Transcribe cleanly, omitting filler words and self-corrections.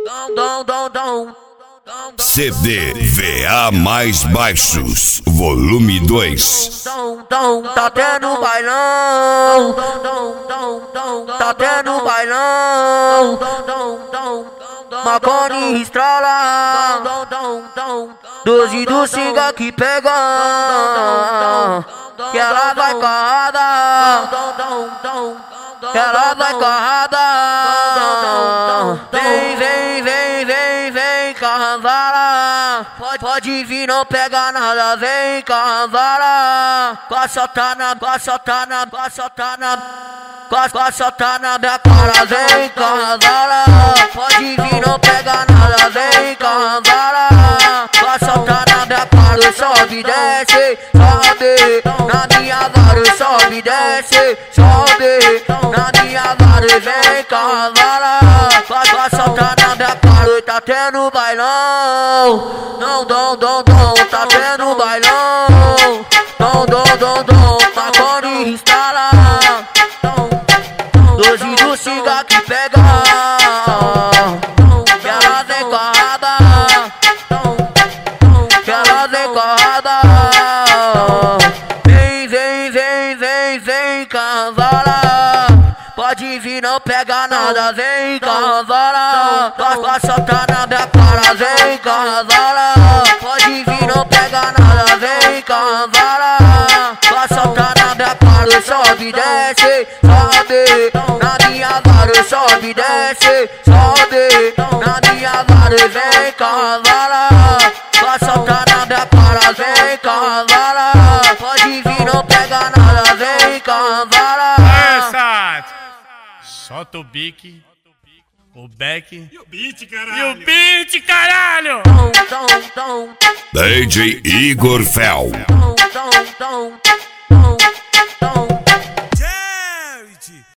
CD VA Mais Baixos, volume 2. Tá tendo bailão, tá tendo bailão, Marconi estrala, 12 do Singa que pega, que ela vai carrada, que ela vai carrada. Vem cavala, pode vir, não pega nada, vem cavala. Gosta tá na minha cara, vem cavala. Pode vir, não pega nada, vem cavala. Gosta tá na minha cara, sobe, desce, sobe. Na minha vara, sobe, desce, sobe. Na minha vara, vem cavala. Gosta tá na minha cara, tá tendo bailão. Não, tá tendo bailão. Não, Marconi instala. 12 do Singa que pega, que ela vem carrada, que ela vem carrada. Vem cavala, pode vir, não pega nada, vem cavala. Gosta tá na minha cara, vem cavala. Pode vir, não pega nada, vem cavala. Gosta tá na minha cara, sobe, desce, sobe. Na minha vara, sobe, desce, sobe. Na minha vara, vem cavala. Gosta tá na minha cara, vem cavala. Pode vir, não pega nada, vem cavala. Solta o bique, o beck e o beat, caralho. E o beat, caralho. DJ Igor Fel.